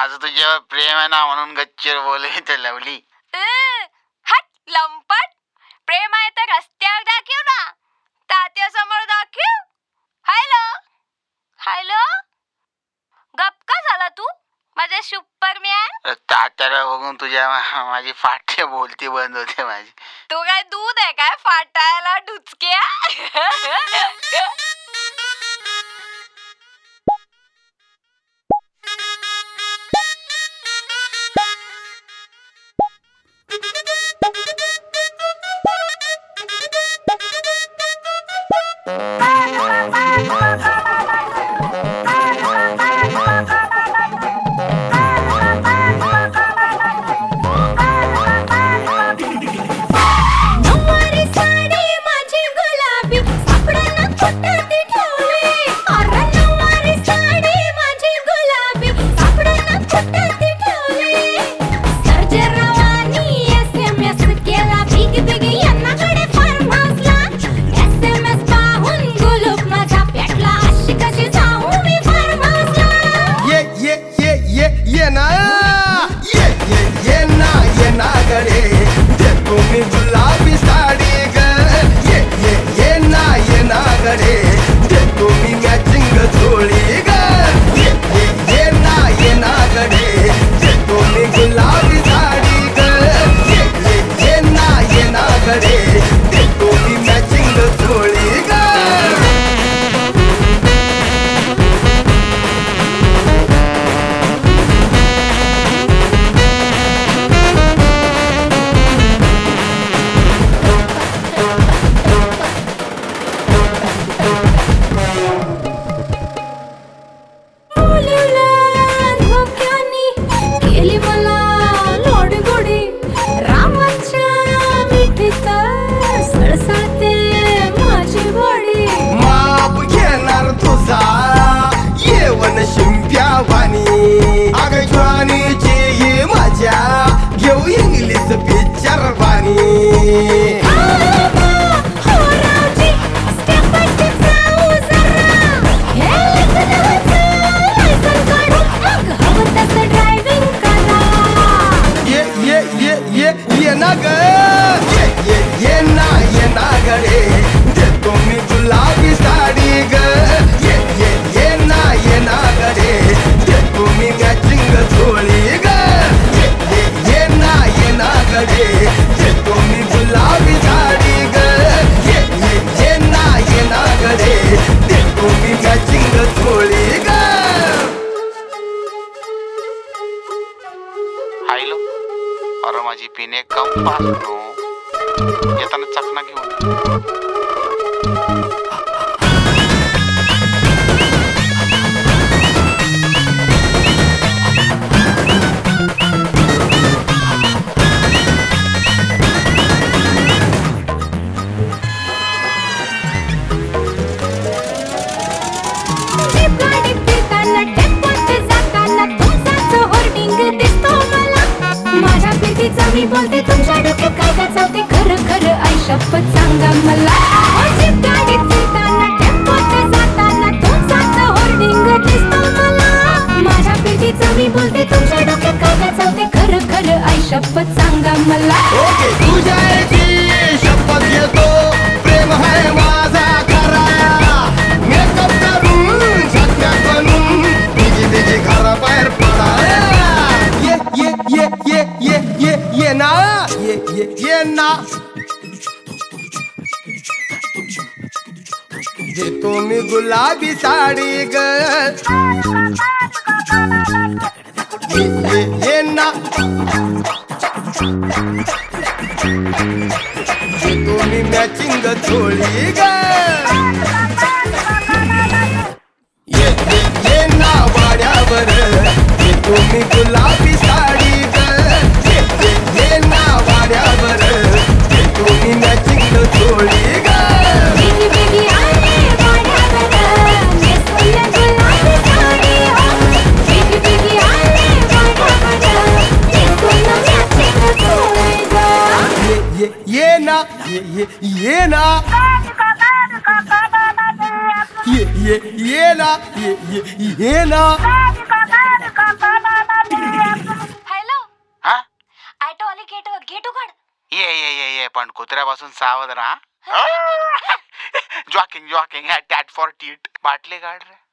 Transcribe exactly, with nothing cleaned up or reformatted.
माझं तुझ्यावर प्रेम आहे ना म्हणून गच्चीवर बोलत लवली. हट लंपट. प्रेम आहे तर रस्त्यावर दाखव ना, तात्या समोर दाखव. हॅलो हॅलो, गप का झाला तू माझे सुपरमॅन? तात्याला बघून तुझ्या माझी फाटे बोलती बंद होते माझी. तू काय दूध आहे काय फाटायला डुचक्या? अरे माझी पिणे कम पास येताना चकना घेऊन. मी बोलते तुमच्या डोक्यात काय काय चालते खरं खरं आई शपथ सांगा मला. जीप गाडीत फिरताना टेम्पोत जाताना तुमचाच होर्डिंग दिसतो मला. माझ्या पिढीचं मी बोलते तुमच्या डोक्यात काय काय चालते खरं खरं आई शपथ सांगा मला. ओके तुझ्या आईची शपथ घेतो, प्रेम आहे माझा खरा. मेकअप करून छत्या बनून तिची तिची घरा बाहेर पडा. ये ये ये ये ये ये ये ना ये ये ये ना देतो मी गुलाबी साडी ग. ये ये ये ना देतो मी मॅचिंग चोळी ग. ये ये ये ना वाड्यावर देतो मी गुलाबी साडी ग. ये ना वाड्यावर देतो मी मॅचिंग चोळी ग. बिगी बिगी आले वाड्यावर नेसलं गुलाबी साडी हो. बिगी बिगी आले वाड्यावर नेसलं मॅचिंग चोळी ग. ये ये ना ये ये ये ना ये ये ये ना ये ये ये ना ऍटो आली गेट गेटो काढ. ये ये ये ये पण कुत्र्यापासून सावध राहा. Jogging jogging tat for tit. बाटली काढ रे.